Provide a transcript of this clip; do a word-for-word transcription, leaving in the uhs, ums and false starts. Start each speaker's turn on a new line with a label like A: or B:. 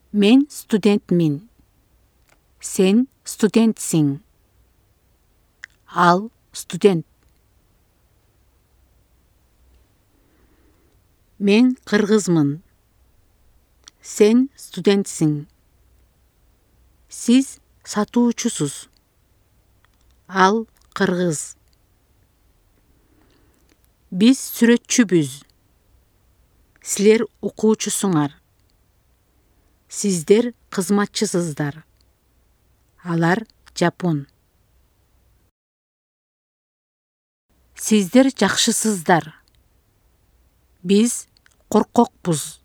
A: Мен студентмин. Сен студентсиң. Ал студент. Мен кыргызмын. Сен студентсиң. Сиз сатуучусуз. Ал кыргыз. Биз сүрөтчүбүз. Силер окуучусуңар. Сиздер кызматчысыздар. Алар жапон. Сиздер жакшысыздар. Биз коркокпуз.